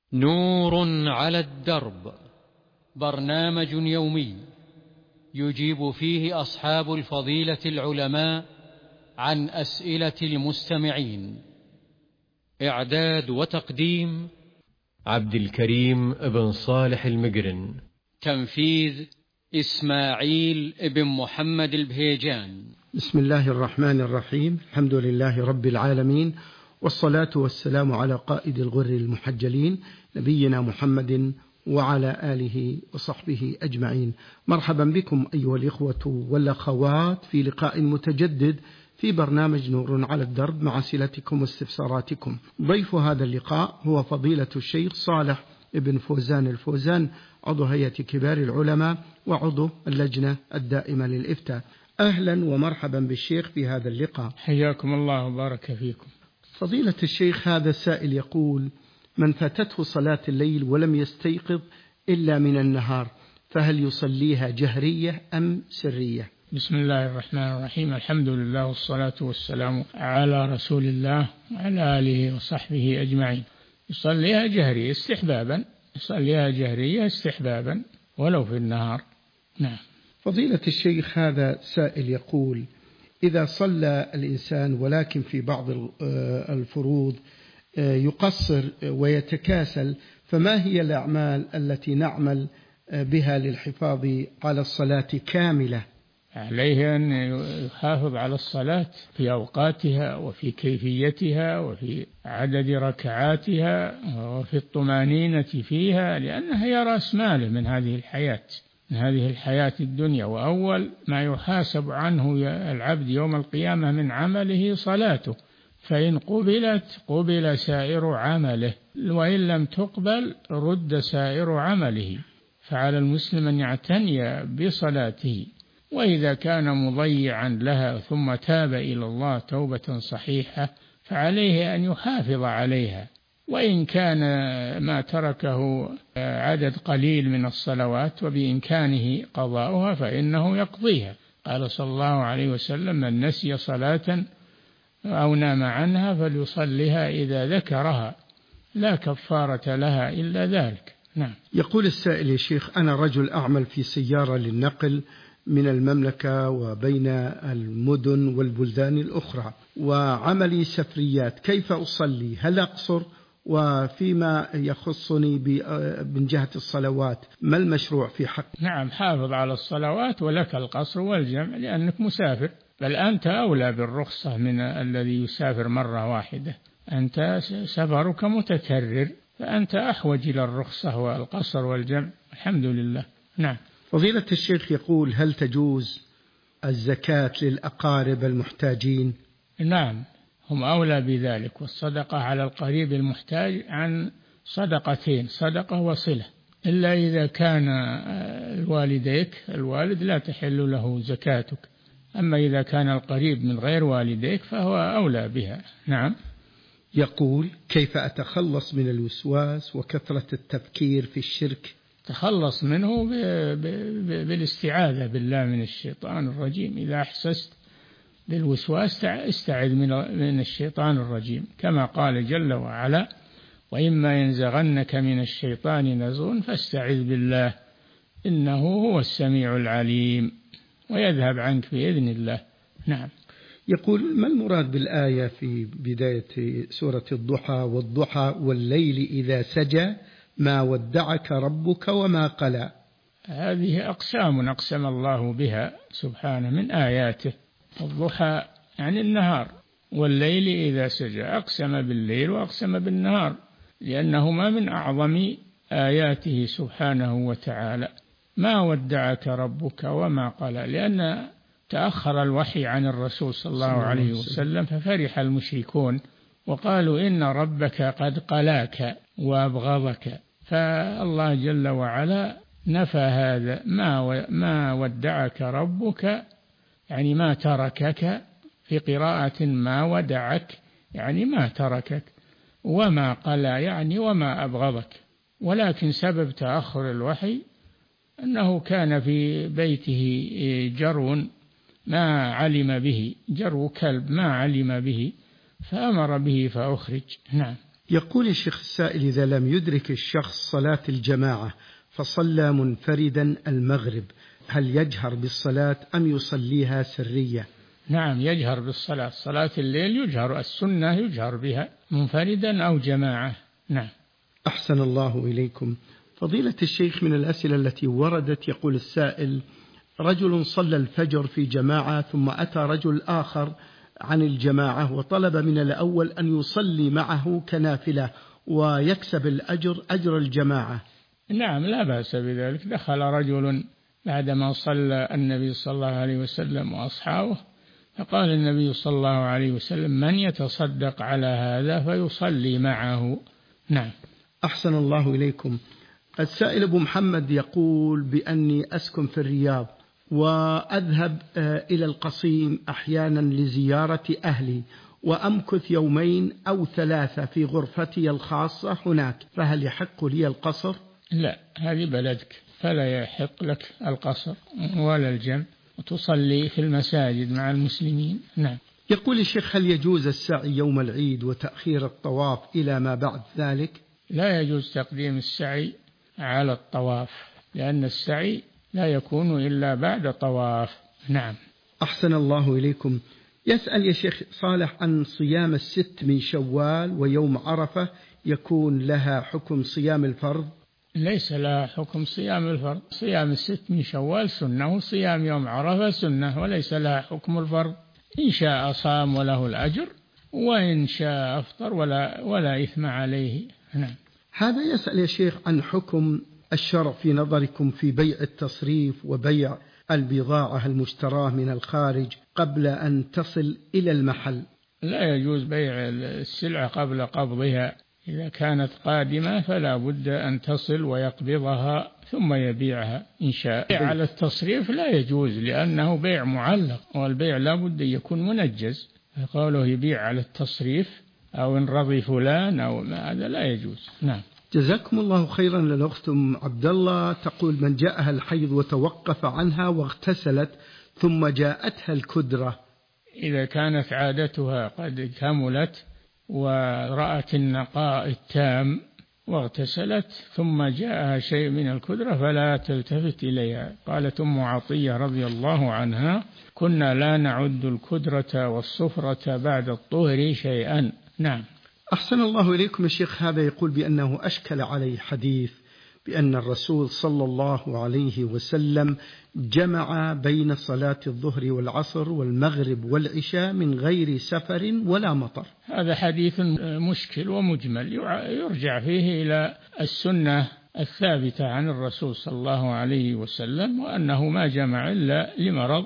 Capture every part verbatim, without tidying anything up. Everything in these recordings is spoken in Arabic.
نور على الدرب، برنامج يومي يجيب فيه أصحاب الفضيلة العلماء عن أسئلة المستمعين. إعداد وتقديم عبد الكريم بن صالح المقرن. تنفيذ إسماعيل بن محمد البهيجان. بسم الله الرحمن الرحيم. الحمد لله رب العالمين، والصلاة والسلام على قائد الغر المحجلين نبينا محمد وعلى آله وصحبه أجمعين. مرحبا بكم أيها الإخوة والأخوات في لقاء متجدد في برنامج نور على الدرب مع أسئلتكم واستفساراتكم. ضيف هذا اللقاء هو فضيلة الشيخ صالح ابن فوزان الفوزان، عضو هيئة كبار العلماء وعضو اللجنة الدائمة للإفتاء. أهلا ومرحبا بالشيخ في هذا اللقاء. حياكم الله وبارك فيكم. فضيلة الشيخ، هذا السائل يقول: من فاتته صلاة الليل ولم يستيقظ إلا من النهار، فهل يصليها جهرية أم سرية؟ بسم الله الرحمن الرحيم. الحمد لله والصلاة والسلام على رسول الله وعلى آله وصحبه أجمعين. يصليها جهرية استحبابا، يصليها جهرية استحبابا ولو في النهار. نعم. فضيلة الشيخ، هذا سائل يقول: إذا صلى الإنسان ولكن في بعض الفروض يقصر ويتكاسل، فما هي الأعمال التي نعمل بها للحفاظ على الصلاة كاملة؟ عليه أن يحافظ على الصلاة في أوقاتها وفي كيفيتها وفي عدد ركعاتها وفي الطمانينة فيها، لأنها هي رأس ماله من هذه الحياة من هذه الحياة الدنيا. وأول ما يحاسب عنه العبد يوم القيامة من عمله صلاته، فإن قبلت قبل سائر عمله، وإن لم تقبل رد سائر عمله. فعلى المسلم أن يعتني بصلاته، وإذا كان مضيعا لها ثم تاب إلى الله توبة صحيحة فعليه أن يحافظ عليها. وإن كان ما تركه عدد قليل من الصلوات وبإمكانه قضاؤها فإنه يقضيها. قال صلى الله عليه وسلم: من نسي صلاة أو نام عنها فليصلها إذا ذكرها، لا كفارة لها إلا ذلك. نعم. يقول السائل: يا شيخ، أنا رجل أعمل في سيارة للنقل من المملكة وبين المدن والبلدان الأخرى، وعملي سفريات، كيف أصلي؟ هل أقصر؟ وفيما يخصني من جهة الصلوات ما المشروع في حق؟ نعم، حافظ على الصلوات ولك القصر والجمع لأنك مسافر، بل أنت أولى بالرخصة من الذي يسافر مرة واحدة. أنت سفرك متكرر، فأنت أحوج إلى الرخصة والقصر والجمع. الحمد لله. نعم. فضيلة الشيخ يقول: هل تجوز الزكاة للأقارب المحتاجين؟ نعم، هم أولى بذلك. والصدقة على القريب المحتاج عن صدقتين، صدقة وصلة، إلا إذا كان والديك الوالد لا تحل له زكاتك، أما إذا كان القريب من غير والديك فهو أولى بها. نعم. يقول: كيف أتخلص من الوسواس وكثرة التفكير في الشرك؟ تخلص منه بالاستعاذة بالله من الشيطان الرجيم. إذا أحسست بالوسواس استعذ من الشيطان الرجيم، كما قال جل وعلا: وإما ينزغنك من الشيطان نزغ فاستعذ بالله إنه هو السميع العليم، ويذهب عنك بإذن الله. نعم. يقول: ما المراد بالآية في بداية سورة الضحى: والضحى والليل إذا سجى ما ودعك ربك وما قلى؟ هذه أقسام أقسم الله بها سبحانه من آياته. الضحى يعني النهار، والليل إذا سجى أقسم بالليل وأقسم بالنهار، لأنهما من أعظم آياته سبحانه وتعالى. ما ودعك ربك وما قلى، لأن تأخر الوحي عن الرسول صلى الله عليه وسلم ففرح المشركون وقالوا إن ربك قد قلاك وأبغضك. فالله جل وعلا نفى هذا. ما ما ودعك ربك يعني ما تركك، في قراءة ما ودعك يعني ما تركك، وما قلى يعني وما أبغضك. ولكن سبب تأخر الوحي أنه كان في بيته جرو ما علم به، جرو كلب ما علم به، فأمر به فأخرج. نعم. يقول الشيخ السائل: إذا لم يدرك الشخص صلاة الجماعة فصلى منفردا المغرب، هل يجهر بالصلاة أم يصليها سرية؟ نعم، يجهر بالصلاة. صلاة الليل يجهر، السنة يجهر بها منفردا أو جماعة. نعم. أحسن الله إليكم. فضيلة الشيخ، من الأسئلة التي وردت يقول السائل: رجل صلى الفجر في جماعة ثم أتى رجل آخر عن الجماعة وطلب من الأول أن يصلي معه كنافلة ويكسب الأجر أجر الجماعة. نعم، لا بأس بذلك. دخل رجل بعدما صلى النبي صلى الله عليه وسلم وأصحابه، فقال النبي صلى الله عليه وسلم: من يتصدق على هذا فيصلي معه. نعم. أحسن الله إليكم. السائل أبو محمد يقول بأني أسكن في الرياض وأذهب إلى القصيم أحيانا لزيارة أهلي، وأمكث يومين أو ثلاثة في غرفتي الخاصة هناك، فهل يحق لي القصر؟ لا، هذه بلدك، فلا يحق لك القصر ولا الجمع، وتصلي في المساجد مع المسلمين. نعم. يقول الشيخ: هل يجوز السعي يوم العيد وتأخير الطواف إلى ما بعد ذلك؟ لا يجوز تقديم السعي على الطواف، لأن السعي لا يكون إلا بعد طواف. نعم. أحسن الله إليكم. يسأل يا شيخ صالح عن صيام الست من شوال ويوم عرفة، يكون لها حكم صيام الفرض؟ ليس لها حكم صيام الفرض. صيام الست من شوال سنة، وصيام يوم عرفة سنة، وليس لها حكم الفرض. إن شاء صام وله الأجر، وإن شاء أفطر ولا, ولا إثم عليه. نعم. هذا يسأل يا شيخ عن حكم الشرع في نظركم في بيع التصريف وبيع البضاعة المشتراة من الخارج قبل أن تصل إلى المحل. لا يجوز بيع السلعة قبل قبضها. إذا كانت قادمة فلا بد أن تصل ويقبضها ثم يبيعها إن شاء. على التصريف لا يجوز، لأنه بيع معلق، والبيع لا بد أن يكون منجز. قوله يبيع على التصريف أو إن رضي فلان أو ما، هذا لا يجوز. نعم. جزاكم الله خيرا. للأخت أم عبد الله تقول: من جاءها الحيض وتوقف عنها واغتسلت ثم جاءتها الكدرة. إذا كانت عادتها قد كملت ورأت النقاء التام واغتسلت ثم جاءها شيء من الكدرة فلا تلتفت إليها. قالت أم عطية رضي الله عنها: كنا لا نعد الكدرة والصفرة بعد الطهر شيئا. نعم. أحسن الله إليكم يا شيخ. هذا يقول بأنه أشكل عليه حديث بأن الرسول صلى الله عليه وسلم جمع بين صلاة الظهر والعصر والمغرب والعشاء من غير سفر ولا مطر. هذا حديث مشكل ومجمل، يرجع فيه إلى السنة الثابتة عن الرسول صلى الله عليه وسلم، وأنه ما جمع إلا لمرض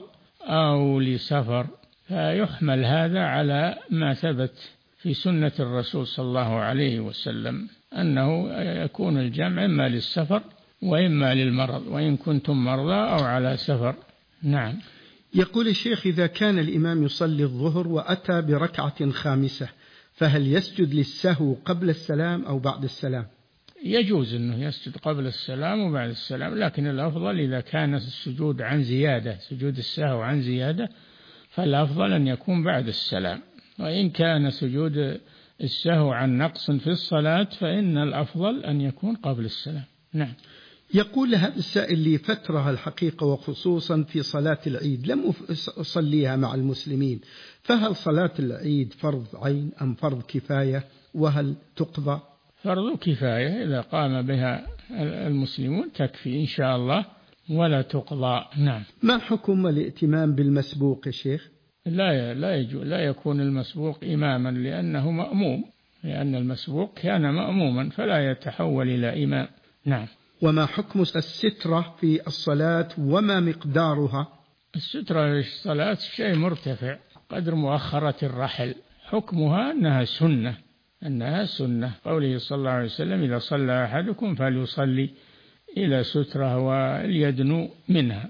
أو لسفر، فيحمل هذا على ما ثبت في سنة الرسول صلى الله عليه وسلم، أنه يكون الجمع إما للسفر وإما للمرض، وإن كنتم مرضى أو على سفر. نعم. يقول الشيخ: إذا كان الإمام يصلي الظهر وأتى بركعة خامسة، فهل يسجد للسهو قبل السلام أو بعد السلام؟ يجوز أنه يسجد قبل السلام وبعد السلام، لكن الأفضل إذا كان السجود عن زيادة، سجود السهو عن زيادة، فالأفضل أن يكون بعد السلام. وإن كان سجود السهو عن نقص في الصلاة فإن الأفضل أن يكون قبل السلام. نعم. يقول هذا السائل: لي فترة الحقيقة وخصوصا في صلاة العيد لم أصليها مع المسلمين، فهل صلاة العيد فرض عين أم فرض كفاية، وهل تقضى؟ فرض كفاية، إذا قام بها المسلمون تكفي إن شاء الله ولا تقضى. نعم. ما حكم الائتمام بالمسبوق يا شيخ؟ لا لا يجوز، لا يكون المسبوق إماما لأنه مأموم، لأن المسبوق كان مأموما فلا يتحول إلى إمام. نعم. وما حكم السترة في الصلاة وما مقدارها؟ السترة في الصلاة شيء مرتفع قدر مؤخرة الرحل، حكمها أنها سنة، أنها سنة. قوله صلى الله عليه وسلم: إذا صلى أحدكم فليصلي إلى سترة وليدنو منها،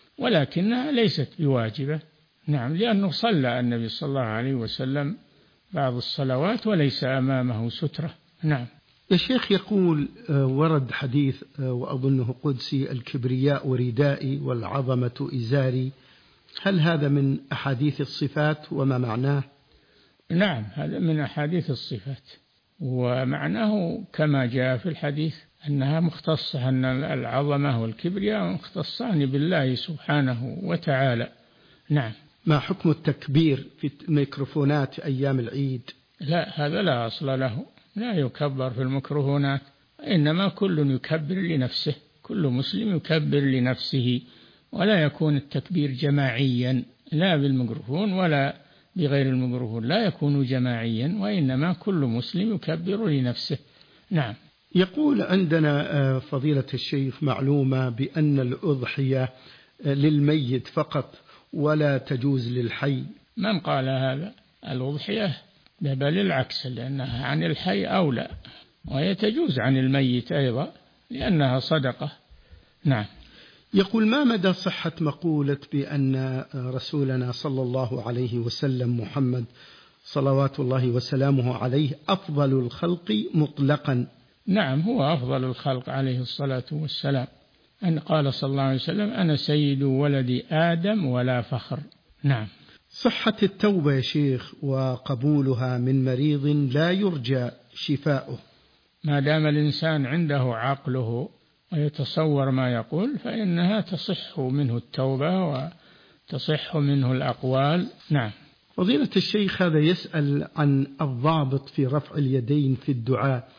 ولكنها ليست بواجبة. نعم، لأنه صلى النبي صلى الله عليه وسلم بعض الصلوات وليس أمامه سترة. نعم. يا شيخ يقول: ورد حديث وأظنه قدسي: الكبرياء وردائي والعظمة إزاري، هل هذا من أحاديث الصفات وما معناه؟ نعم، هذا من أحاديث الصفات، ومعناه كما جاء في الحديث أنها مختصة، أن العظمة والكبرياء مختصان بالله سبحانه وتعالى. نعم. ما حكم التكبير في الميكروفونات أيام العيد؟ لا، هذا لا أصل له، لا يكبر في الميكروفونات، إنما كل يكبر لنفسه، كل مسلم يكبر لنفسه، ولا يكون التكبير جماعيا، لا بالميكروفون ولا بغير الميكروفون، لا يكون جماعيا، وإنما كل مسلم يكبر لنفسه. نعم. يقول عندنا فضيلة الشيخ معلومة بأن الأضحية للميت فقط ولا تجوز للحي. من قال هذا؟ الأضحية بل العكس، لأنها عن الحي أولى، وهي تجوز عن الميت أيضا لأنها صدقة. نعم. يقول ما مدى صحة مقولة بأن رسولنا صلى الله عليه وسلم محمد صلوات الله وسلامه عليه أفضل الخلق مطلقا؟ نعم، هو أفضل الخلق عليه الصلاة والسلام، أن قال صلى الله عليه وسلم: أنا سيد ولد آدم ولا فخر. نعم. صحة التوبة يا شيخ وقبولها من مريض لا يرجى شفاؤه؟ ما دام الإنسان عنده عقله ويتصور ما يقول فإنها تصح منه التوبة وتصح منه الأقوال. نعم. فضيلة الشيخ هذا يسأل عن الضابط في رفع اليدين في الدعاء،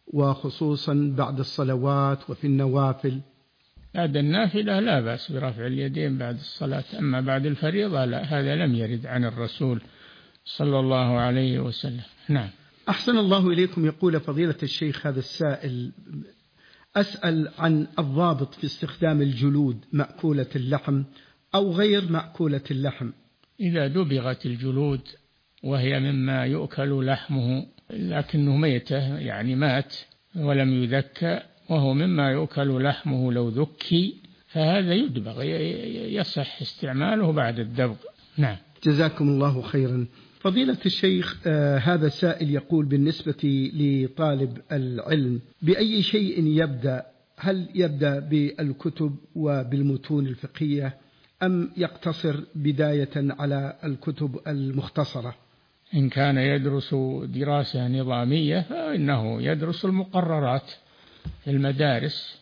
وخصوصا بعد الصلوات وفي النوافل. بعد النافلة لا بأس برفع اليدين بعد الصلاة، أما بعد الفريضة لا، هذا لم يرد عن الرسول صلى الله عليه وسلم. نعم. أحسن الله إليكم. يقول فضيلة الشيخ هذا السائل: أسأل عن الضابط في استخدام الجلود مأكولة اللحم أو غير مأكولة اللحم. إذا دبغت الجلود وهي مما يؤكل لحمه لكنه ميتة، يعني مات ولم يذكى، وهو مما يؤكل لحمه لو ذكي، فهذا يدبغ، يصح استعماله بعد الدبغ. نعم. جزاكم الله خيرا. فضيلة الشيخ آه هذا سائل يقول: بالنسبة لطالب العلم بأي شيء يبدأ؟ هل يبدأ بالكتب وبالمتون الفقهية أم يقتصر بداية على الكتب المختصرة؟ إن كان يدرس دراسة نظامية فإنه يدرس المقررات في المدارس،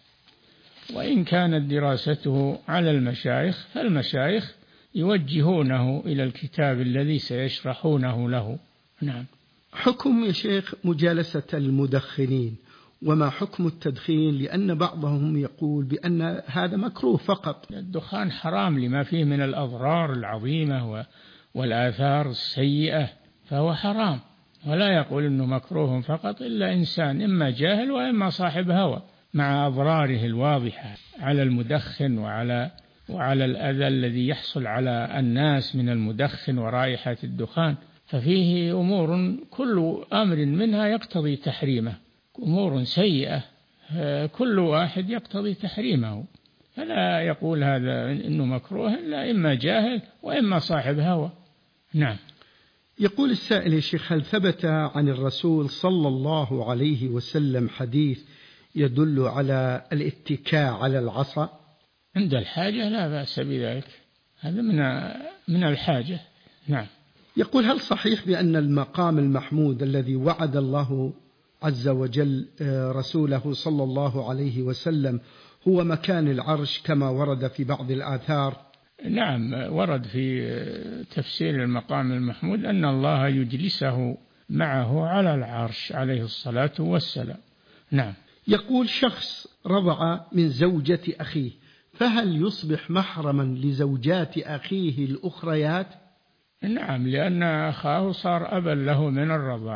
وإن كانت دراسته على المشايخ فالمشايخ يوجهونه إلى الكتاب الذي سيشرحونه له. نعم. حكم يا شيخ مجالسة المدخنين، وما حكم التدخين؟ لأن بعضهم يقول بأن هذا مكروه فقط. الدخان حرام لما فيه من الأضرار العظيمة والآثار السيئة، فهو حرام، ولا يقول إنه مكروه فقط إلا إنسان إما جاهل وإما صاحب هوى، مع أضراره الواضحة على المدخن وعلى وعلى الأذى الذي يحصل على الناس من المدخن ورائحة الدخان، ففيه أمور كل أمر منها يقتضي تحريمه، أمور سيئة كل واحد يقتضي تحريمه، فلا يقول هذا إنه مكروه إلا إما جاهل وإما صاحب هوى. نعم. يقول السائل: يا شيخ هل ثبت عن الرسول صلى الله عليه وسلم حديث يدل على الاتكاء على العصا؟ عند الحاجة لا بأس بذلك، هذا من من الحاجة. نعم. يقول: هل صحيح بأن المقام المحمود الذي وعد الله عز وجل رسوله صلى الله عليه وسلم هو مكان العرش كما ورد في بعض الآثار؟ نعم، ورد في تفسير المقام المحمود أن الله يجلسه معه على العرش عليه الصلاة والسلام. نعم. يقول: شخص رضع من زوجة أخيه، فهل يصبح محرما لزوجات أخيه الأخريات؟ نعم، لأن أخاه صار أبا له من الرضاع،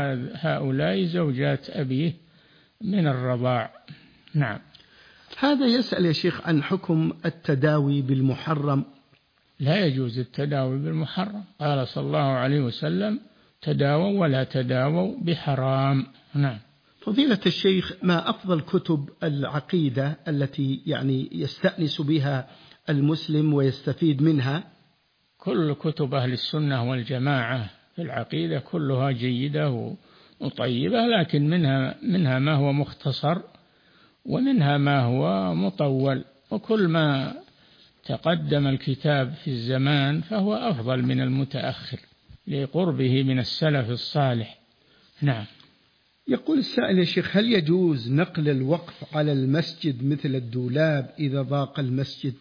وهؤلاء زوجات أبيه من الرضاع. نعم. هذا يسأل يا شيخ عن حكم التداوي بالمحرم. لا يجوز التداوي بالمحرم، قال صلى الله عليه وسلم: تداووا ولا تداووا بحرام. نعم. فضيلة الشيخ ما أفضل كتب العقيدة التي يعني يستأنس بها المسلم ويستفيد منها؟ كل كتب أهل السنة والجماعة في العقيدة كلها جيدة وطيبة، لكن منها منها ما هو مختصر ومنها ما هو مطول، وكل ما تقدم الكتاب في الزمان فهو أفضل من المتأخر لقربه من السلف الصالح. نعم. يقول السائل يا شيخ: هل يجوز نقل الوقف على المسجد مثل الدولاب إذا ضاق المسجد؟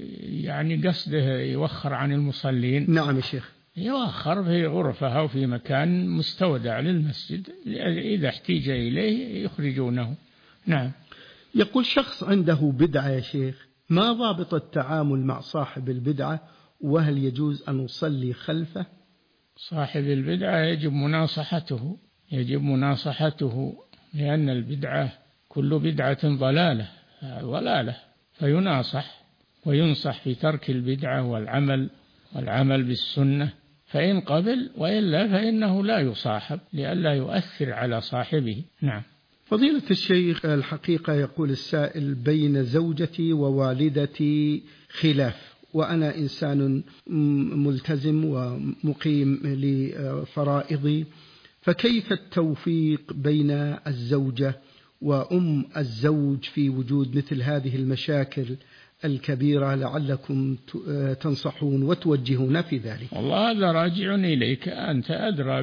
يعني قصده يوخر عن المصلين؟ نعم يا شيخ. يوخر في غرفة أو في مكان مستودع للمسجد، إذا احتيج إليه يخرجونه. نعم. يقول شخص عنده بدعة يا شيخ، ما ضابط التعامل مع صاحب البدعة، وهل يجوز أن نصلي خلفه؟ صاحب البدعة يجب مناصحته يجب مناصحته لأن البدعة كل بدعة ضلالة ضلالة فيناصح وينصح في ترك البدعة والعمل والعمل بالسنة، فإن قبل، وإلا فإنه لا يصاحب لئلا يؤثر على صاحبه. نعم. فضيلة الشيخ، الحقيقة يقول السائل: بين زوجتي ووالدتي خلاف، وأنا إنسان ملتزم ومقيم لفرائضي، فكيف التوفيق بين الزوجة وأم الزوج في وجود مثل هذه المشاكل الكبيرة؟ لعلكم تنصحون وتوجهون في ذلك. والله هذا راجع إليك، أنت أدرى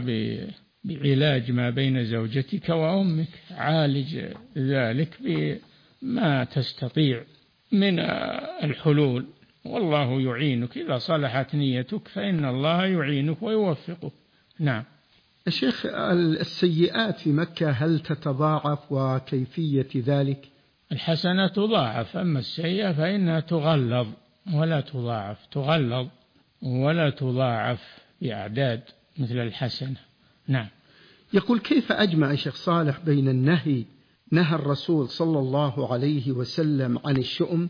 بعلاج ما بين زوجتك وأمك، عالج ذلك بما تستطيع من الحلول، والله يعينك. إذا صلحت نيتك فإن الله يعينك ويوفقك. نعم. الشيخ، السيئات في مكة هل تتضاعف وكيفية ذلك؟ الحسنة تضاعف، أما السيئة فإنها تغلظ ولا تضاعف، تغلظ ولا تضاعف بأعداد مثل الحسنة. نعم. يقول: كيف أجمع يا شيخ صالح بين النهي نهى الرسول صلى الله عليه وسلم عن الشؤم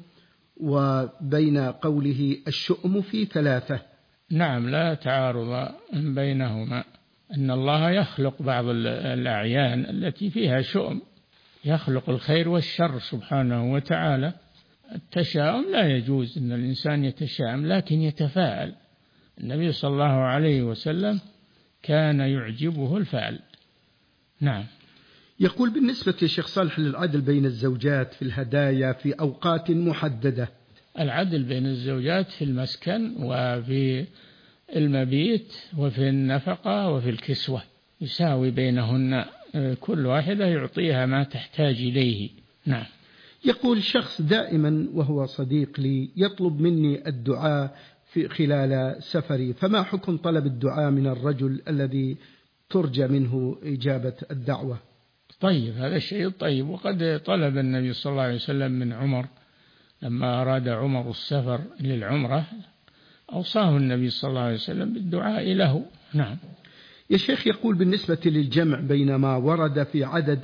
وبين قوله الشؤم في ثلاثة؟ نعم، لا تعارض بينهما، أن الله يخلق بعض الأعيان التي فيها شؤم، يخلق الخير والشر سبحانه وتعالى. التشاؤم لا يجوز أن الإنسان يتشاءم، لكن يتفاءل. النبي صلى الله عليه وسلم كان يعجبه الفعل. نعم. يقول: بالنسبة يا شيخ صالح للعدل بين الزوجات في الهدايا في أوقات محددة. العدل بين الزوجات في المسكن وفي المبيت وفي النفقة وفي الكسوة، يساوي بينهن، كل واحدة يعطيها ما تحتاج إليه. نعم. يقول شخص دائما وهو صديق لي يطلب مني الدعاء في خلال سفري، فما حكم طلب الدعاء من الرجل الذي ترجى منه إجابة الدعوة؟ طيب، هذا الشيء طيب، وقد طلب النبي صلى الله عليه وسلم من عمر لما أراد عمر السفر للعمرة، أوصاه النبي صلى الله عليه وسلم بالدعاء له. نعم. يا شيخ، يقول: بالنسبة للجمع بين ما ورد في عدد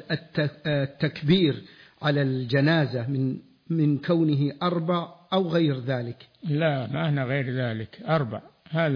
التكبير على الجنازة من من كونه أربع أو غير ذلك؟ لا، ما هنا غير ذلك، أربع، هذا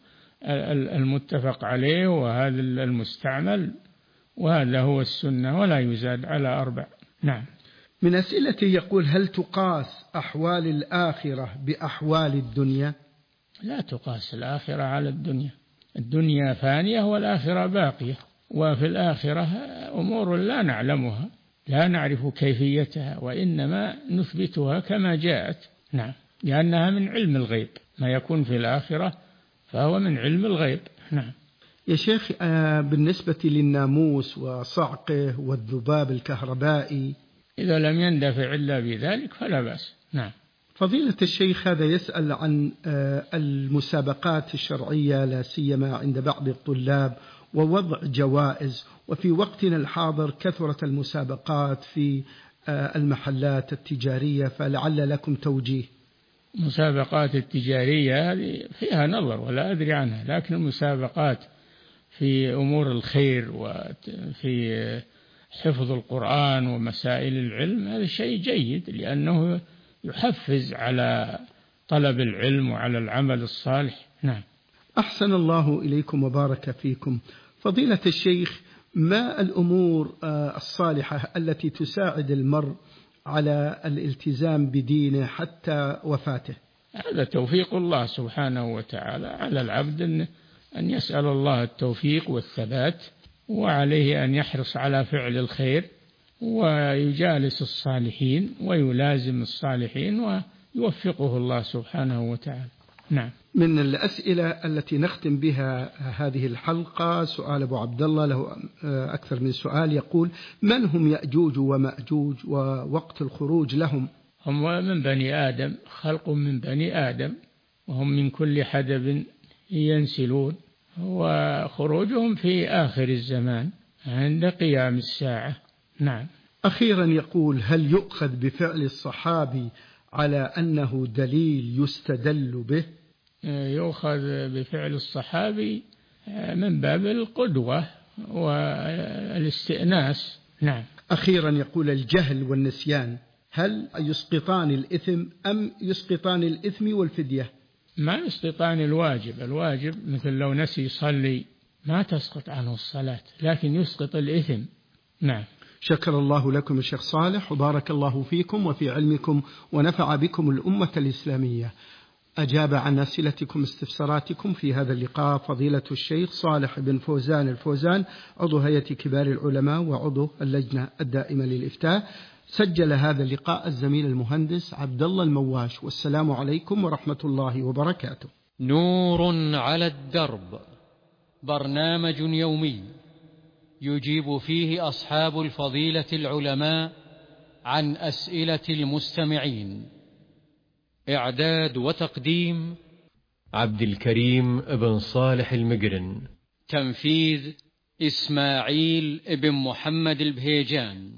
المتفق عليه وهذا المستعمل، وهذا هو السنة، ولا يزاد على أربع. نعم. من أسئلته يقول: هل تقاس أحوال الآخرة بأحوال الدنيا؟ لا تقاس الآخرة على الدنيا، الدنيا فانية والآخرة باقية، وفي الآخرة أمور لا نعلمها، لا نعرف كيفيتها، وإنما نثبتها كما جاءت. نعم. لأنها من علم الغيب، ما يكون في الآخرة فهو من علم الغيب. نعم. يا شيخ، بالنسبة للناموس وصعقه والذباب الكهربائي، إذا لم يندفع إلا بذلك فلا بأس. نعم. فضيلة الشيخ، هذا يسأل عن المسابقات الشرعية لا سيما عند بعض الطلاب ووضع جوائز، وفي وقتنا الحاضر كثرت المسابقات في المحلات التجارية، فلعل لكم توجيه. المسابقات التجارية هذه فيها نظر ولا أدري عنها، لكن المسابقات في أمور الخير وفي حفظ القرآن ومسائل العلم هذا شيء جيد، لأنه يحفز على طلب العلم وعلى العمل الصالح. نعم. أحسن الله إليكم وبارك فيكم. فضيلة الشيخ، ما الأمور الصالحة التي تساعد المرء على الالتزام بدينه حتى وفاته؟ هذا توفيق الله سبحانه وتعالى على العبد أن يسأل الله التوفيق والثبات، وعليه أن يحرص على فعل الخير ويجالس الصالحين ويلازم الصالحين ويوفقه الله سبحانه وتعالى. نعم. من الأسئلة التي نختم بها هذه الحلقة سؤال أبو عبد الله، له أكثر من سؤال، يقول: من هم يأجوج ومأجوج ووقت الخروج لهم؟ هم من بني آدم، خلق من بني آدم، وهم من كل حدب ينسلون، وخروجهم في آخر الزمان عند قيام الساعة. نعم. أخيرا يقول: هل يؤخذ بفعل الصحابي على أنه دليل يستدل به؟ يؤخذ بفعل الصحابي من باب القدوة والاستئناس. نعم. أخيرا يقول: الجهل والنسيان هل يسقطان الإثم أم يسقطان الإثم والفدية؟ ما يسقطان الواجب، الواجب مثل لو نسي يصلي ما تسقط عنه الصلاة، لكن يسقط الإثم. نعم. شكر الله لكم الشيخ صالح، وبارك الله فيكم وفي علمكم، ونفع بكم الأمة الإسلامية. أجاب عن أسئلتكم استفساراتكم في هذا اللقاء فضيلة الشيخ صالح بن فوزان الفوزان، عضو هيئة كبار العلماء وعضو اللجنة الدائمة للإفتاء. سجل هذا اللقاء الزميل المهندس عبد الله المواش. والسلام عليكم ورحمة الله وبركاته. نور على الدرب، برنامج يومي يجيب فيه أصحاب الفضيلة العلماء عن أسئلة المستمعين. إعداد وتقديم عبد الكريم بن صالح المقرن. تنفيذ إسماعيل بن محمد البهيجان.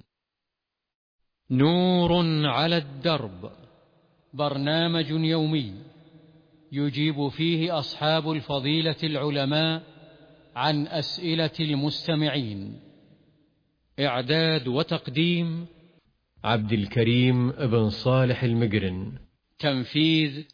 نور على الدرب، برنامج يومي يجيب فيه أصحاب الفضيلة العلماء عن أسئلة المستمعين. إعداد وتقديم عبد الكريم بن صالح المقرن. تنفيذ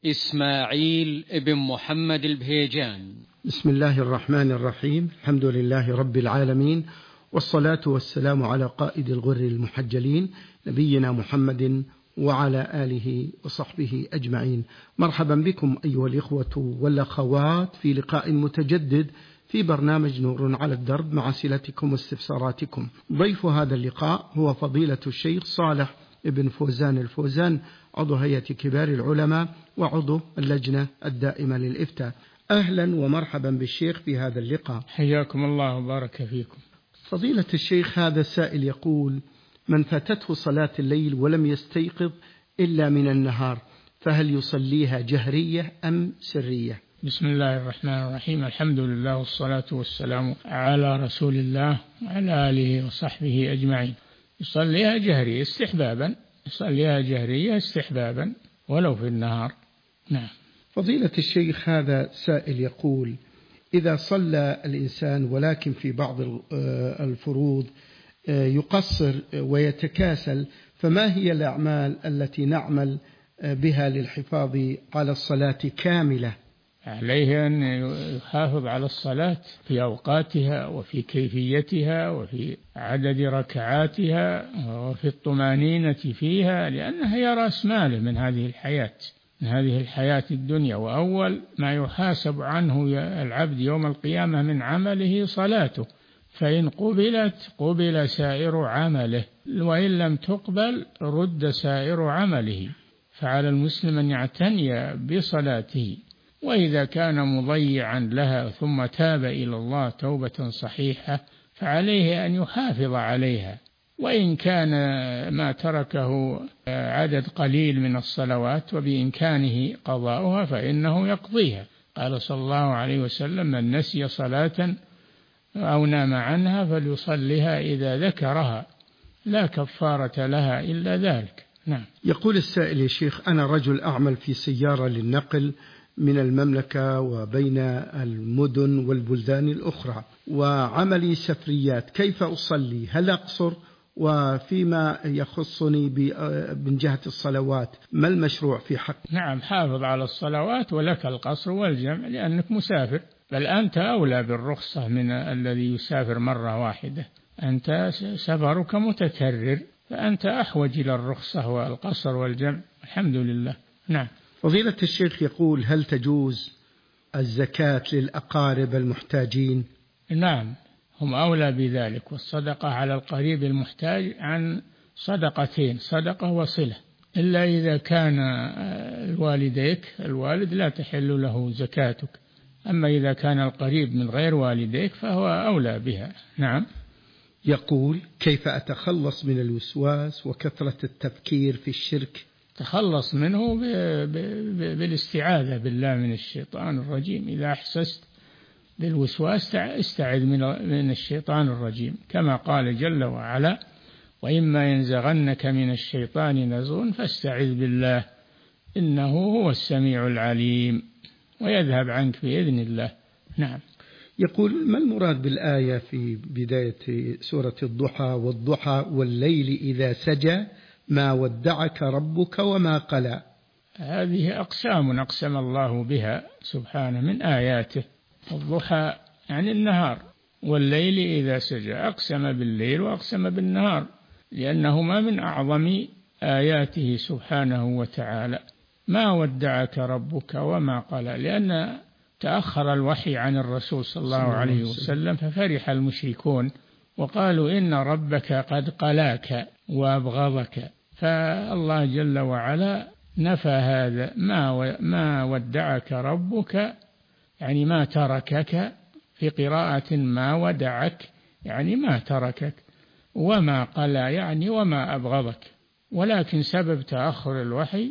إسماعيل بن محمد البهيجان. بسم الله الرحمن الرحيم. الحمد لله رب العالمين، والصلاة والسلام على قائد الغر المحجلين نبينا محمد وعلى آله وصحبه أجمعين. مرحبا بكم أيها الإخوة والأخوات في لقاء متجدد في برنامج نور على الدرب مع أسئلتكم واستفساراتكم. ضيف هذا اللقاء هو فضيلة الشيخ صالح بن فوزان الفوزان، عضو هيئة كبار العلماء وعضو اللجنة الدائمة للإفتاء. أهلا ومرحبا بالشيخ في هذا اللقاء. حياكم الله وبارك فيكم. فضيلة الشيخ، هذا السائل يقول: من فاتته صلاة الليل ولم يستيقظ إلا من النهار، فهل يصليها جهرية أم سرية؟ بسم الله الرحمن الرحيم. الحمد لله والصلاة والسلام على رسول الله وعلى آله وصحبه أجمعين. يصليها جهرية استحبابا، يصليها جهرية استحبابا ولو في النهار. نعم. فضيلة الشيخ، هذا سائل يقول: إذا صلى الإنسان ولكن في بعض الفروض يقصر ويتكاسل، فما هي الأعمال التي نعمل بها للحفاظ على الصلاة كاملة؟ عليه أن يحافظ على الصلاة في أوقاتها وفي كيفيتها وفي عدد ركعاتها وفي الطمانينة فيها، لأنها هي رأس ماله من هذه الحياة من هذه الحياة الدنيا. وأول ما يحاسب عنه العبد يوم القيامة من عمله صلاته، فإن قبلت قبل سائر عمله، وإن لم تقبل رد سائر عمله. فعلى المسلم أن يعتني بصلاته، وإذا كان مضيعا لها ثم تاب إلى الله توبة صحيحة فعليه أن يحافظ عليها. وإن كان ما تركه عدد قليل من الصلوات وبإمكانه قضاؤها فإنه يقضيها. قال صلى الله عليه وسلم: من نسي صلاة أو نام عنها فليصلها إذا ذكرها، لا كفارة لها إلا ذلك. نعم. يقول السائل: يا شيخ، أنا رجل أعمل في سيارة للنقل من المملكة وبين المدن والبلدان الأخرى، وعملي سفريات، كيف أصلي؟ هل أقصر؟ وفيما يخصني من جهة الصلوات ما المشروع في حق؟ نعم، حافظ على الصلوات ولك القصر والجمع لأنك مسافر، بل أنت أولى بالرخصة من الذي يسافر مرة واحدة. أنت سفرك متكرر، فأنت أحوج إلى الرخصة والقصر والجمع. الحمد لله. نعم. فضيلة الشيخ يقول: هل تجوز الزكاة للأقارب المحتاجين؟ نعم، هم أولى بذلك. والصدقة على القريب المحتاج عن صدقتين، صدقة وصلة، إلا إذا كان والديك الوالد لا تحل له زكاتك، أما إذا كان القريب من غير والديك فهو أولى بها. نعم. يقول: كيف أتخلص من الوسواس وكثرة التفكير في الشرك؟ تخلص منه ب... ب... ب... بالاستعاذة بالله من الشيطان الرجيم. إذا أحسست بالوسواس استعذ من... من الشيطان الرجيم، كما قال جل وعلا: وإما ينزغنك من الشيطان نزغ فاستعذ بالله إنه هو السميع العليم، ويذهب عنك بإذن الله. نعم. يقول: ما المراد بالآية في بداية سورة الضحى: والضحى والليل إذا سجى ما ودعك ربك وما قلى؟ هذه أقسام أقسم الله بها سبحانه من آياته. الضحى يعني النهار، والليل إذا سجى أقسم بالليل وأقسم بالنهار، لأنهما من أعظم آياته سبحانه وتعالى. ما ودعك ربك وما قلى، لأن تأخر الوحي عن الرسول صلى الله عليه وسلم ففرح المشركون وقالوا إن ربك قد قلاك وأبغضك، فالله جل وعلا نفى هذا. ما ما ودعك ربك يعني ما تركك، في قراءة ما ودعك يعني ما تركك، وما قلى يعني وما أبغضك. ولكن سبب تأخر الوحي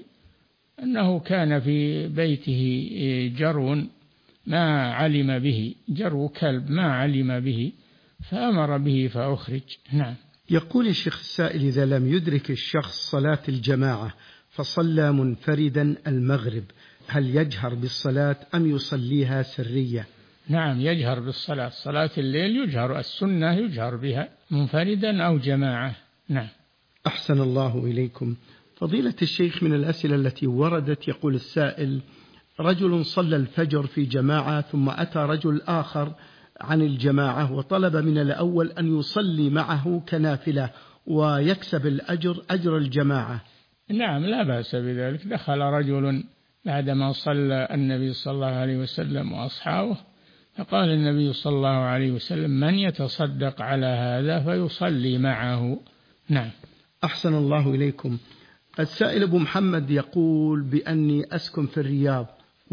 أنه كان في بيته جرو ما علم به، جرو كلب ما علم به فأمر به فأخرج. نعم. يقول الشيخ السائل: إذا لم يدرك الشخص صلاة الجماعة فصلى منفردا المغرب، هل يجهر بالصلاة أم يصليها سرية؟ نعم، يجهر بالصلاة. صلاة الليل يجهر، السنة يجهر بها منفردا أو جماعة. نعم. أحسن الله إليكم. فضيلة الشيخ، من الأسئلة التي وردت يقول السائل: رجل صلى الفجر في جماعة ثم أتى رجل آخر عن الجماعة وطلب من الأول أن يصلي معه كنافلة ويكسب الأجر أجر الجماعة. نعم، لا بأس بذلك. دخل رجل بعدما صلى النبي صلى الله عليه وسلم وأصحابه، فقال النبي صلى الله عليه وسلم: من يتصدق على هذا فيصلي معه. نعم. أحسن الله إليكم. السائل أبو محمد يقول بأني أسكن في الرياض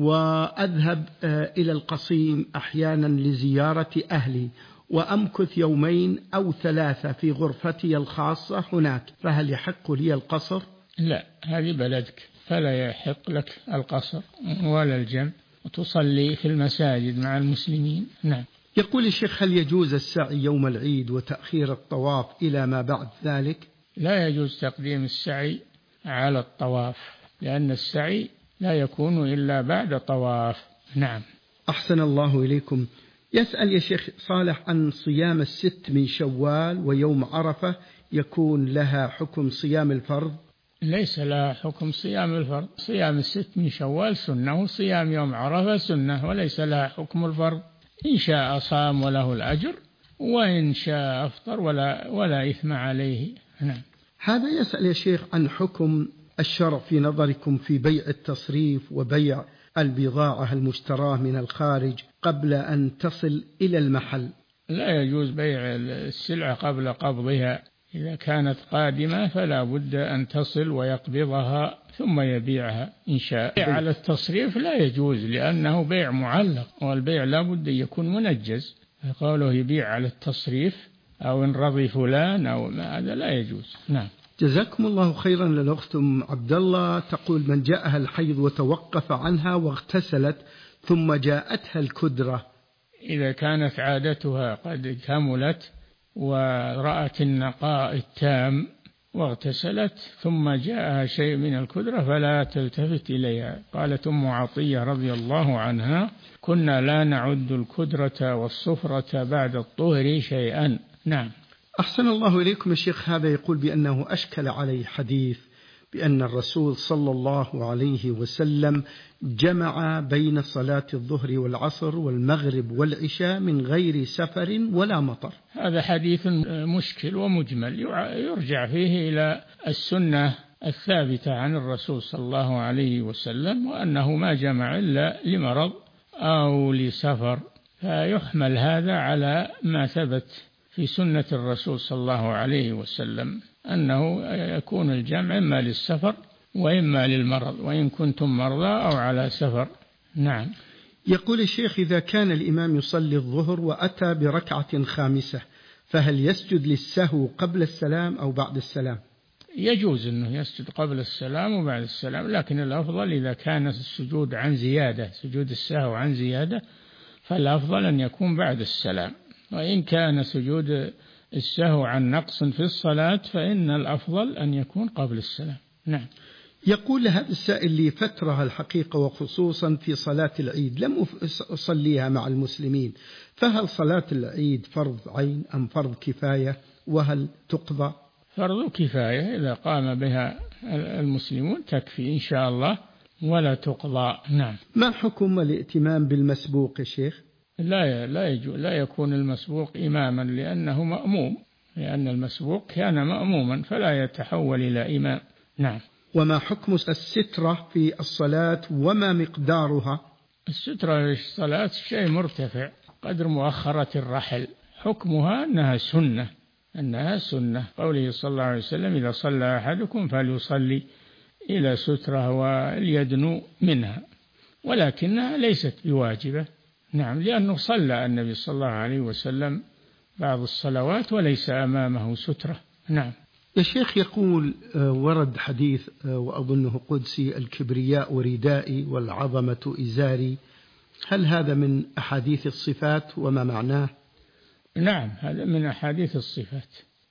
وأذهب إلى القصيم أحيانا لزيارة أهلي، وأمكث يومين أو ثلاثة في غرفتي الخاصة هناك، فهل يحق لي القصر؟ لا، هذه بلدك فلا يحق لك القصر ولا الجمع، وتصلي في المساجد مع المسلمين. نعم. يقول الشيخ: هل يجوز السعي يوم العيد وتأخير الطواف إلى ما بعد ذلك؟ لا يجوز تقديم السعي على الطواف، لأن السعي لا يكون إلا بعد طواف. نعم. أحسن الله إليكم. يسأل يا شيخ صالح عن صيام الست من شوال ويوم عرفة، يكون لها حكم صيام الفرض؟ ليس لها حكم صيام الفرض. صيام الست من شوال سنة، وصيام يوم عرفة سنة، وليس لها حكم الفرض. إن شاء صام وله الأجر، وإن شاء أفطر ولا, ولا إثم عليه. نعم. هذا يسأل يا شيخ عن حكم الشرع في نظركم في بيع التصريف وبيع البضاعة المشتراة من الخارج قبل أن تصل إلى المحل. لا يجوز بيع السلعة قبل قبضها. إذا كانت قادمة فلا بد أن تصل ويقبضها ثم يبيعها إن شاء. بيع على التصريف لا يجوز، لأنه بيع معلق، والبيع لا بد يكون منجز. قوله يبيع على التصريف أو إن رضي فلان أو ما، هذا لا يجوز. نعم. جزاكم الله خيرا. للأخت أم عبد الله تقول: من جاءها الحيض وتوقف عنها واغتسلت ثم جاءتها الكدرة، إذا كانت عادتها قد كملت ورأت النقاء التام واغتسلت ثم جاءها شيء من الكدرة فلا تلتفت إليها. قالت أم عطية رضي الله عنها: كنا لا نعد الكدرة والصفرة بعد الطهر شيئا. نعم. أحسن الله إليكم يا شيخ. هذا يقول بأنه أشكل عليه حديث بأن الرسول صلى الله عليه وسلم جمع بين صلاة الظهر والعصر والمغرب والعشاء من غير سفر ولا مطر. هذا حديث مشكل ومجمل، يرجع فيه إلى السنة الثابتة عن الرسول صلى الله عليه وسلم، وأنه ما جمع إلا لمرض أو لسفر، فيحمل هذا على ما ثبت في سنة الرسول صلى الله عليه وسلم، أنه يكون الجمع إما للسفر وإما للمرض وإن كنتم مرضى أو على سفر. نعم. يقول الشيخ: إذا كان الإمام يصلي الظهر وأتى بركعة خامسة فهل يسجد للسهو قبل السلام أو بعد السلام؟ يجوز أنه يسجد قبل السلام وبعد السلام، لكن الأفضل إذا كان السجود عن زيادة، سجود السهو عن زيادة، فالأفضل أن يكون بعد السلام. وإن كان سجود السهو عن نقص في الصلاة فإن الأفضل أن يكون قبل السلام. نعم. يقول هذا السائل: لفترة الحقيقة وخصوصا في صلاة العيد لم أصليها مع المسلمين، فهل صلاة العيد فرض عين أم فرض كفاية، وهل تقضى؟ فرض كفاية، إذا قام بها المسلمون تكفي إن شاء الله ولا تقضى. نعم. ما حكم الائتمام بالمسبوق يا شيخ؟ لا لا يجوز، لا يكون المسبوق إماما لأنه مأموم، لأن المسبوق كان مأموما فلا يتحول إلى إمام. نعم. وما حكم السترة في الصلاة وما مقدارها؟ السترة في الصلاة شيء مرتفع قدر مؤخرة الرحل، حكمها أنها سنة، أنها سنة، قوله صلى الله عليه وسلم: إذا صلى أحدكم فليصلي إلى سترة وليدنو منها، ولكنها ليست بواجبة. نعم، لأنه صلى النبي صلى الله عليه وسلم بعض الصلوات وليس أمامه سترة. نعم. يا شيخ، يقول ورد حديث وأظنه قدسي: الكبرياء ردائي والعظمة إزاري، هل هذا من أحاديث الصفات وما معناه؟ نعم، هذا من أحاديث الصفات،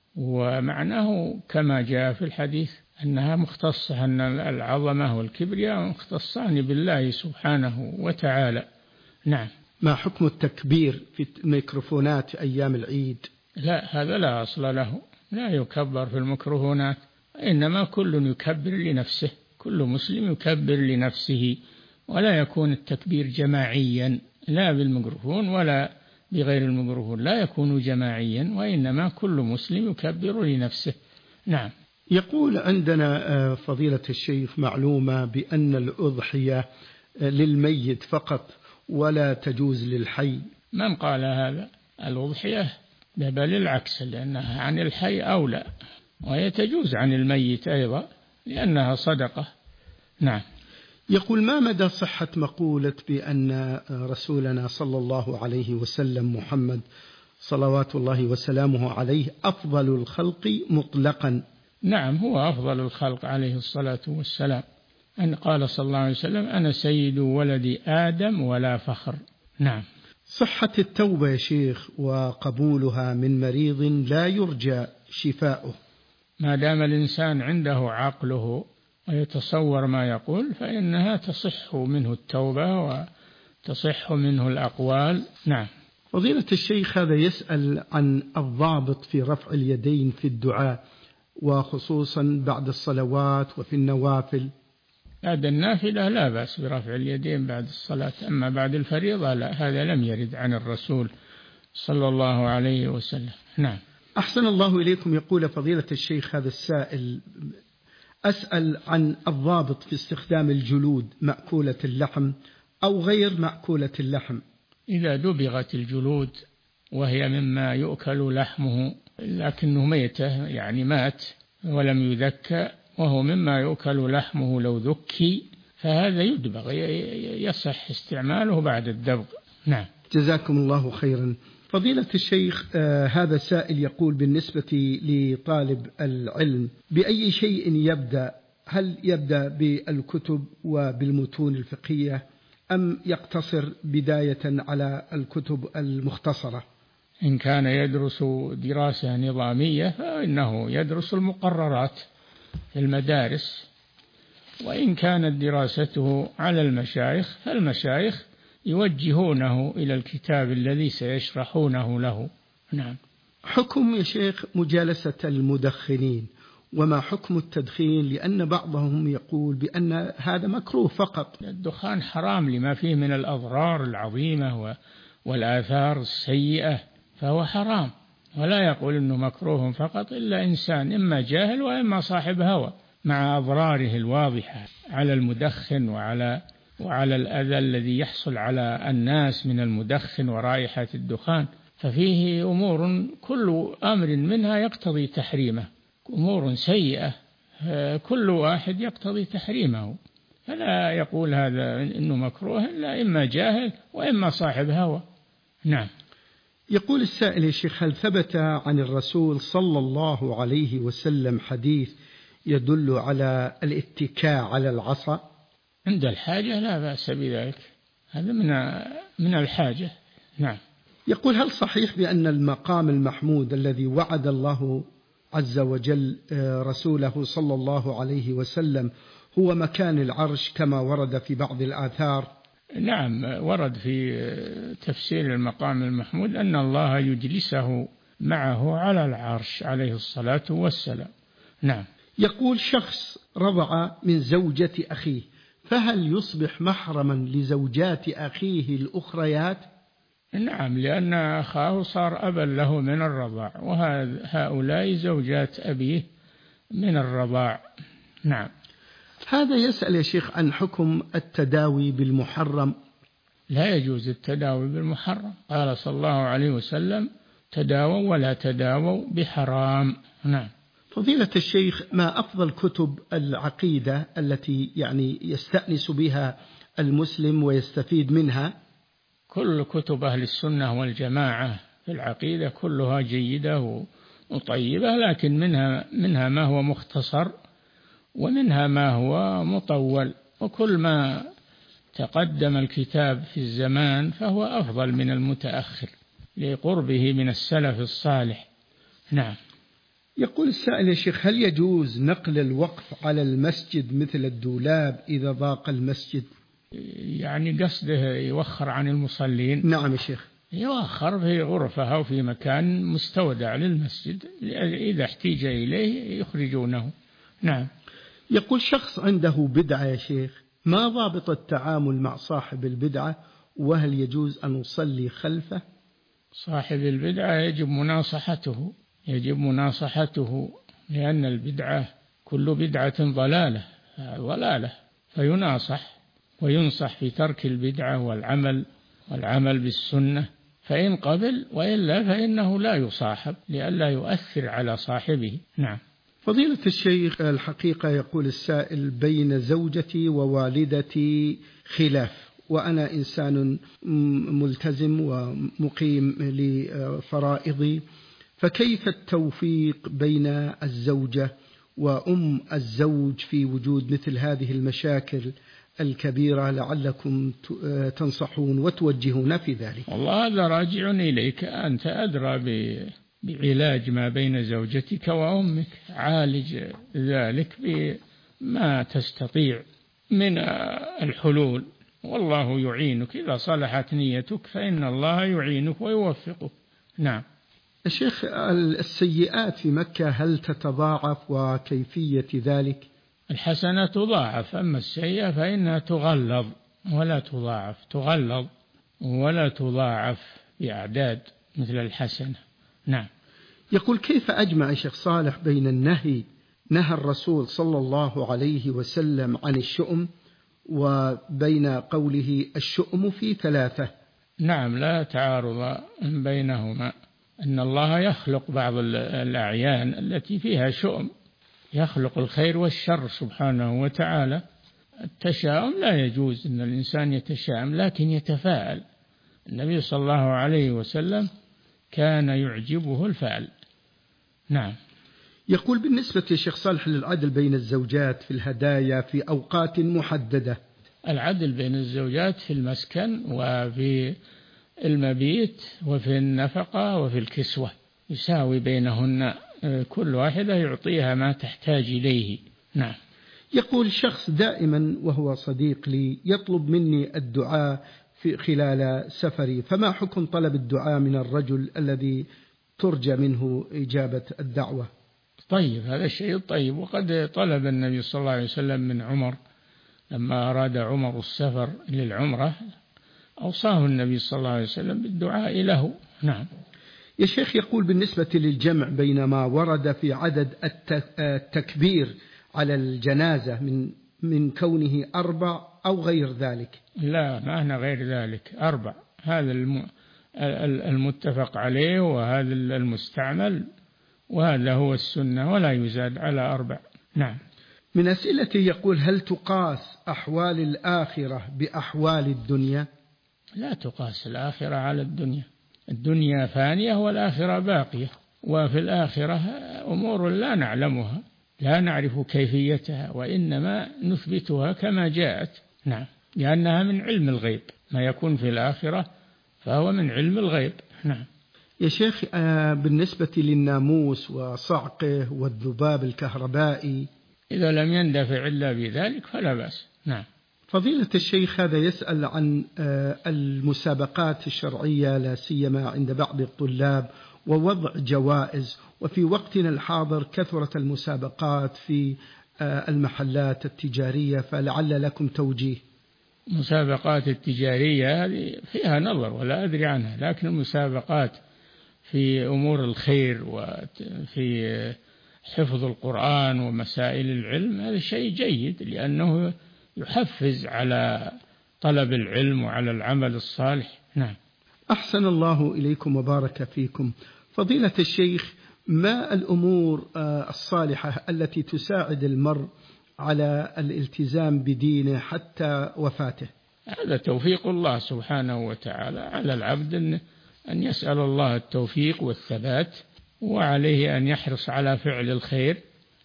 ومعناه كما جاء في الحديث أنها مختصة، أن العظمة والكبرياء مختصان بالله سبحانه وتعالى. نعم. ما حكم التكبير في الميكروفونات أيام العيد؟ لا، هذا لا أصل له، لا يكبر في الميكروفونات، إنما كل يكبر لنفسه، كل مسلم يكبر لنفسه، ولا يكون التكبير جماعيا، لا بالميكروفون ولا بغير الميكروفون، لا يكون جماعيا، وإنما كل مسلم يكبر لنفسه. نعم. يقول: عندنا فضيلة الشيخ معلومة بأن الأضحية للميت فقط ولا تجوز للحي. من قال هذا؟ الأضحية بل العكس، لأنها عن الحي أولى، وهي تجوز عن الميت أيضا لأنها صدقة. نعم. يقول: ما مدى صحة مقولة بأن رسولنا صلى الله عليه وسلم محمد صلوات الله وسلامه عليه أفضل الخلق مطلقا؟ نعم، هو أفضل الخلق عليه الصلاة والسلام، أن قال صلى الله عليه وسلم: أنا سيد ولد آدم ولا فخر. نعم. صحة التوبة يا شيخ وقبولها من مريض لا يرجى شفاؤه؟ ما دام الإنسان عنده عقله ويتصور ما يقول فإنها تصح منه التوبة وتصح منه الأقوال. نعم. فضيلة الشيخ، هذا يسأل عن الضابط في رفع اليدين في الدعاء، وخصوصا بعد الصلوات وفي النوافل. بعد النافلة لا بأس برفع اليدين بعد الصلاة، أما بعد الفريضة لا، هذا لم يرد عن الرسول صلى الله عليه وسلم. نعم. أحسن الله إليكم. يقول فضيلة الشيخ هذا السائل: أسأل عن الضابط في استخدام الجلود مأكولة اللحم أو غير مأكولة اللحم. إذا دبغت الجلود وهي مما يؤكل لحمه لكنه ميتة، يعني مات ولم يذكى، وهو مما يؤكل لحمه لو ذكي، فهذا يدبغ، يصح استعماله بعد الدبغ. نعم. جزاكم الله خيرا. فضيلة الشيخ، آه هذا سائل يقول: بالنسبة لطالب العلم بأي شيء يبدأ؟ هل يبدأ بالكتب وبالمتون الفقهية أم يقتصر بداية على الكتب المختصرة؟ إن كان يدرس دراسة نظامية فإنه يدرس المقررات في المدارس، وإن كانت دراسته على المشايخ فالمشايخ يوجهونه إلى الكتاب الذي سيشرحونه له. نعم. حكم يا شيخ مجالسة المدخنين، وما حكم التدخين؟ لأن بعضهم يقول بأن هذا مكروه فقط. الدخان حرام لما فيه من الأضرار العظيمة والآثار السيئة، فهو حرام، ولا يقول إنه مكروه فقط إلا إنسان إما جاهل وإما صاحب هوى، مع أضراره الواضحة على المدخن وعلى وعلى الأذى الذي يحصل على الناس من المدخن ورائحة الدخان، ففيه أمور كل أمر منها يقتضي تحريمه، أمور سيئة، كل واحد يقتضي تحريمه، فلا يقول هذا إنه مكروه إلا إما جاهل وإما صاحب هوى. نعم. يقول السائل: يا شيخ، هل ثبت عن الرسول صلى الله عليه وسلم حديث يدل على الاتكاء على العصا؟ عند الحاجة لا بأس بذلك، هذا من من الحاجة. نعم. يقول: هل صحيح بأن المقام المحمود الذي وعد الله عز وجل رسوله صلى الله عليه وسلم هو مكان العرش كما ورد في بعض الآثار؟ نعم، ورد في تفسير المقام المحمود أن الله يجلسه معه على العرش عليه الصلاة والسلام. نعم. يقول: شخص رضع من زوجة أخيه، فهل يصبح محرما لزوجات أخيه الأخريات؟ نعم، لأن أخاه صار أبا له من الرضاع، وهؤلاء زوجات أبيه من الرضاع. نعم. هذا يسأل يا شيخ عن حكم التداوي بالمحرم. لا يجوز التداوي بالمحرم، قال صلى الله عليه وسلم: تداووا ولا تداووا بحرام. نعم. فضيلة الشيخ، ما أفضل كتب العقيدة التي يعني يستأنس بها المسلم ويستفيد منها؟ كل كتب أهل السنة والجماعة في العقيدة كلها جيدة وطيبة، لكن منها منها ما هو مختصر ومنها ما هو مطول، وكل ما تقدم الكتاب في الزمان فهو أفضل من المتأخر لقربه من السلف الصالح. نعم. يقول السائل: يا شيخ، هل يجوز نقل الوقف على المسجد مثل الدولاب إذا ضاق المسجد؟ يعني قصده يوخر عن المصلين؟ نعم يا شيخ. يوخر في غرفة أو في مكان مستودع للمسجد، إذا احتيج إليه يخرجونه. نعم. يقول: شخص عنده بدعة يا شيخ، ما ضابط التعامل مع صاحب البدعة، وهل يجوز أن أصلي خلفه؟ صاحب البدعة يجب مناصحته يجب مناصحته لأن البدعة كل بدعة ضلالة ضلالة فيناصح وينصح في ترك البدعة والعمل والعمل بالسنة، فإن قبل، وإلا فإنه لا يصاحب لئلا يؤثر على صاحبه. نعم. فضيلة الشيخ، الحقيقة يقول السائل: بين زوجتي ووالدتي خلاف، وأنا إنسان ملتزم ومقيم لفرائضي، فكيف التوفيق بين الزوجة وأم الزوج في وجود مثل هذه المشاكل الكبيرة؟ لعلكم تنصحون وتوجهون في ذلك. والله هذا راجع إليك، أنت أدرى بعلاج ما بين زوجتك وأمك، عالج ذلك بما تستطيع من الحلول، والله يعينك. إذا صلحت نيتك فإن الله يعينك ويوفقك. نعم. الشيخ، السيئات في مكة هل تتضاعف وكيفية ذلك؟ الحسنة تضاعف، أما السيئة فإنها تغلظ ولا تضاعف، تغلظ ولا تضاعف بأعداد مثل الحسنة. نعم. يقول: كيف أجمع يا شيخ صالح بين النهي نهى الرسول صلى الله عليه وسلم عن الشؤم وبين قوله الشؤم في ثلاثة؟ نعم، لا تعارض بينهما، أن الله يخلق بعض الأعيان التي فيها شؤم، يخلق الخير والشر سبحانه وتعالى. التشاؤم لا يجوز أن الإنسان يتشاءم، لكن يتفاءل. النبي صلى الله عليه وسلم كان يعجبه الفعل. نعم. يقول: بالنسبة يا شيخ صالح للعدل بين الزوجات في الهدايا في أوقات محددة. العدل بين الزوجات في المسكن وفي المبيت وفي النفقة وفي الكسوة، يساوي بينهن، كل واحدة يعطيها ما تحتاج إليه. نعم. يقول: شخص دائما وهو صديق لي يطلب مني الدعاء في خلال سفري، فما حكم طلب الدعاء من الرجل الذي ترجى منه إجابة الدعوة؟ طيب، هذا الشيء طيب، وقد طلب النبي صلى الله عليه وسلم من عمر لما أراد عمر السفر للعمرة، أوصاه النبي صلى الله عليه وسلم بالدعاء له. نعم. يا شيخ، يقول: بالنسبة للجمع بين ما ورد في عدد التكبير على الجنازة من من كونه أربع أو غير ذلك؟ لا، ما هنا غير ذلك، أربع، هذا المتفق عليه وهذا المستعمل، وهذا هو السنة، ولا يزاد على أربع. نعم. من أسئلته يقول: هل تقاس أحوال الآخرة بأحوال الدنيا؟ لا تقاس الآخرة على الدنيا، الدنيا فانية والآخرة باقية، وفي الآخرة أمور لا نعلمها، لا نعرف كيفيتها، وإنما نثبتها كما جاءت. نعم، لأنها من علم الغيب، ما يكون في الآخرة فهو من علم الغيب. نعم. يا شيخ، بالنسبة للناموس وصعقه والذباب الكهربائي، إذا لم يندفع إلا بذلك فلا بأس. نعم. فضيلة الشيخ، هذا يسأل عن المسابقات الشرعية لا سيما عند بعض الطلاب ووضع جوائز، وفي وقتنا الحاضر كثرت المسابقات في المحلات التجارية، فلعل لكم توجيه. المسابقات التجارية هذه فيها نظر ولا أدري عنها، لكن المسابقات في أمور الخير وفي حفظ القرآن ومسائل العلم هذا شيء جيد، لأنه يحفز على طلب العلم وعلى العمل الصالح. نعم. أحسن الله إليكم وبارك فيكم. فضيلة الشيخ، ما الأمور الصالحة التي تساعد المرء على الالتزام بدينه حتى وفاته؟ هذا توفيق الله سبحانه وتعالى على العبد أن يسأل الله التوفيق والثبات، وعليه أن يحرص على فعل الخير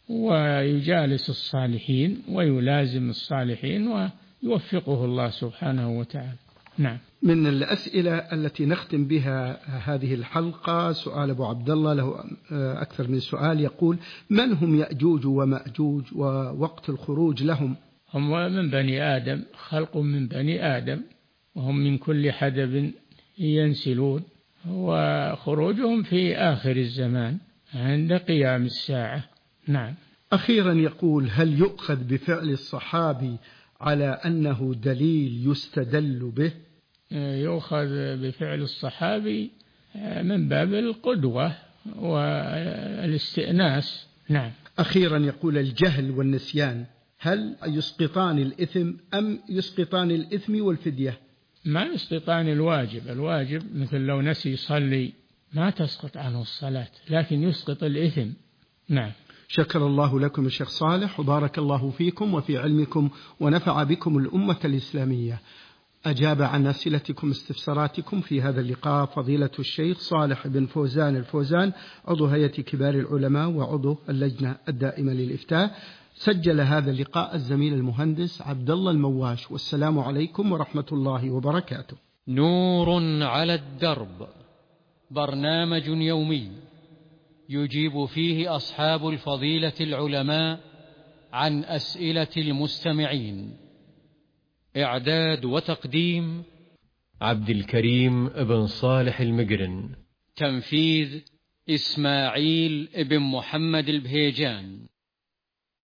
ويجالس الصالحين ويلازم الصالحين ويوفقه الله سبحانه وتعالى. نعم. من الأسئلة التي نختم بها هذه الحلقة سؤال أبو عبد الله، له أكثر من سؤال، يقول: من هم يأجوج ومأجوج ووقت الخروج لهم؟ هم من بني آدم، خلق من بني آدم، وهم من كل حدب ينسلون، وخروجهم في آخر الزمان عند قيام الساعة. نعم. أخيرا يقول: هل يؤخذ بفعل الصحابي على أنه دليل يستدل به؟ يؤخذ بفعل الصحابي من باب القدوة والاستئناس. نعم. أخيرا يقول: الجهل والنسيان هل يسقطان الإثم أم يسقطان الإثم والفدية؟ ما يسقطان الواجب، الواجب مثل لو نسي يصلي ما تسقط عنه الصلاة، لكن يسقط الإثم. نعم. شكر الله لكم يا شيخ صالح، وبارك الله فيكم وفي علمكم، ونفع بكم الأمة الإسلامية. أجاب عن أسئلتكم استفساراتكم في هذا اللقاء فضيلة الشيخ صالح بن فوزان الفوزان، عضو هيئة كبار العلماء وعضو اللجنة الدائمة للإفتاء. سجل هذا اللقاء الزميل المهندس عبد الله المواش. والسلام عليكم ورحمة الله وبركاته. نور على الدرب، برنامج يومي يجيب فيه أصحاب الفضيلة العلماء عن أسئلة المستمعين. إعداد وتقديم عبد الكريم بن صالح المقرن. تنفيذ إسماعيل بن محمد البهيجان.